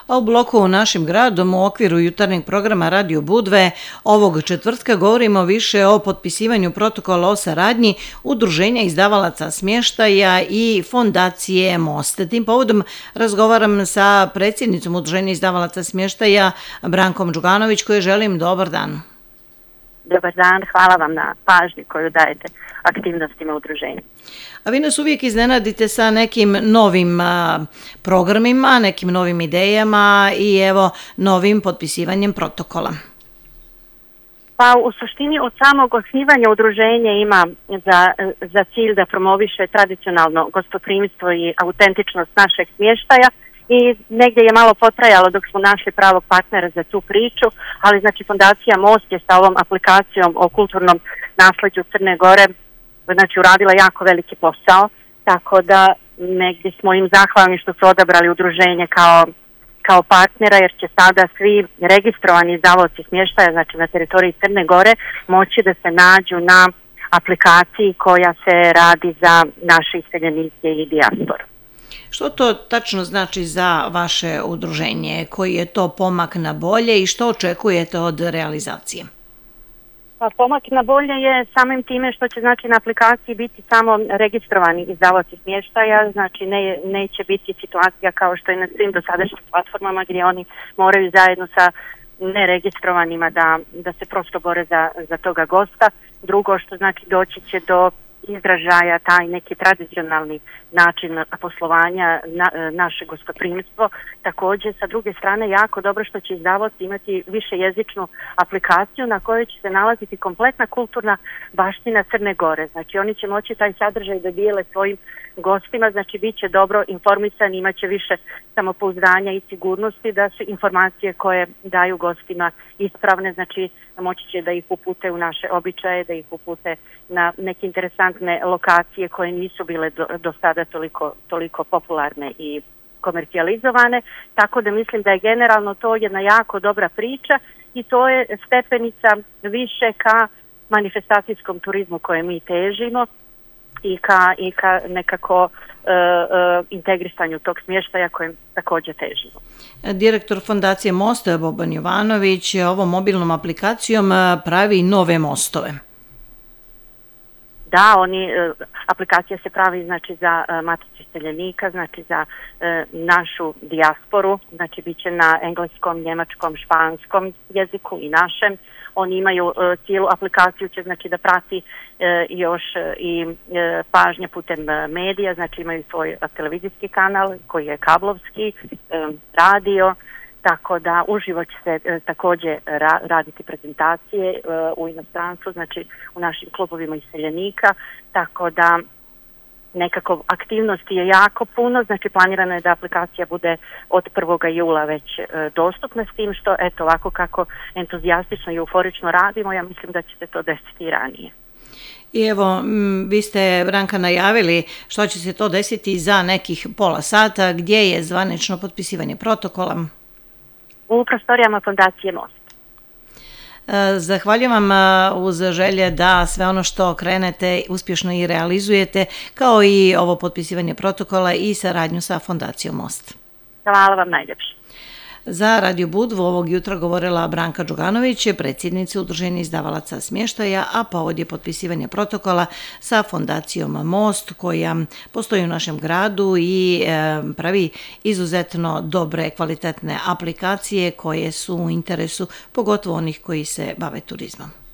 A u bloku našim gradom u okviru jutarnjeg programa Radio Budve ovog četvrtka govorimo više o potpisivanju protokola o saradnji Udruženja izdavalaca smještaja i Fondacije Most. Tim povodom razgovaram sa predsjednicom Udruženja izdavalaca smještaja Brankom Đuganović, kojoj želim dobar dan. Dobar dan, hvala vam na pažnji koju dajete aktivnostima udruženja. A vi nas uvijek iznenadite sa nekim novim programima, nekim novim idejama i evo novim potpisivanjem protokola. Pa u suštini od samog osnivanja udruženja ima za cilj da promoviše tradicionalno gostoprimstvo i autentičnost našeg smještaja i negdje je malo potrajalo dok smo našli pravog partnera za tu priču, ali znači Fondacija Most je sa ovom aplikacijom o kulturnom nasleđu Crne Gore znači uradila jako veliki posao, tako da negdje smo im zahvalni što su odabrali udruženje kao partnera, jer će sada svi registrovani izdavaoci smještaja, znači na teritoriji Crne Gore, moći da se nađu na aplikaciji koja se radi za naše iseljenike i dijasporu. Što to tačno znači za vaše udruženje? Koji je to pomak na bolje i što očekujete od realizacije? Pa pomak na bolje je samim time što će znači na aplikaciji biti samo registrovani izdavaoci smještaja, znači neće biti situacija kao što je na svim dosadašnjim platformama gdje oni moraju zajedno sa neregistrovanima da se prosto bore za toga gosta. Drugo što znači doći će do izražaja taj neki tradicionalni način poslovanja naše gostoprimstvo. Također, sa druge strane, jako dobro što će izdavaoci imati višejezičnu aplikaciju na kojoj će se nalaziti kompletna kulturna baština Crne Gore. Znači, oni će moći taj sadržaj da dijele svojim gostima, znači bit će dobro informisani, imat će više samopouzdanja i sigurnosti da su informacije koje daju gostima ispravne, znači moći će da ih upute u naše običaje, da ih upute na neke interesantne lokacije koje nisu bile do sada toliko popularne i komercijalizovane, tako da mislim da je generalno to jedna jako dobra priča i to je stepenica više ka manifestacijskom turizmu koje mi težimo i ka nekako integrisanju tog smještaja kojem također težimo. Direktor Fondacije Most Boban Jovanović ovom mobilnom aplikacijom pravi nove mostove. Da, aplikacija se pravi znači za maticu iseljenika, znači za našu dijasporu, znači bit će na engleskom, njemačkom, španskom jeziku i našem. Oni imaju cijelu aplikaciju će znači da prati još i pažnje putem medija, znači imaju svoj televizijski kanal koji je kablovski, radio, tako da uživo će se također raditi prezentacije u inostranstvu, znači u našim klubovima iseljenika, tako da nekako aktivnosti je jako puno, znači planirano je da aplikacija bude od 1. jula već dostupna, s tim što eto ovako kako entuzijastično i euforično radimo, ja mislim da će se to desiti i ranije. I evo, vi ste, Branka, najavili što će se to desiti za nekih pola sata, gdje je zvanično potpisivanje protokola? U prostorijama Fondacije Most. Zahvaljujem vam uz želje da sve ono što krenete uspješno i realizujete, kao i ovo potpisivanje protokola i saradnju sa Fondacijom Most. Hvala vam najljepše. Za Radio Budvu ovog jutra govorila Branka Đuganović, predsjednica Udruženja izdavalaca smještaja, a povod je potpisivanje protokola sa Fondacijom Most, koja postoji u našem gradu i pravi izuzetno dobre, kvalitetne aplikacije koje su u interesu pogotovo onih koji se bave turizmom.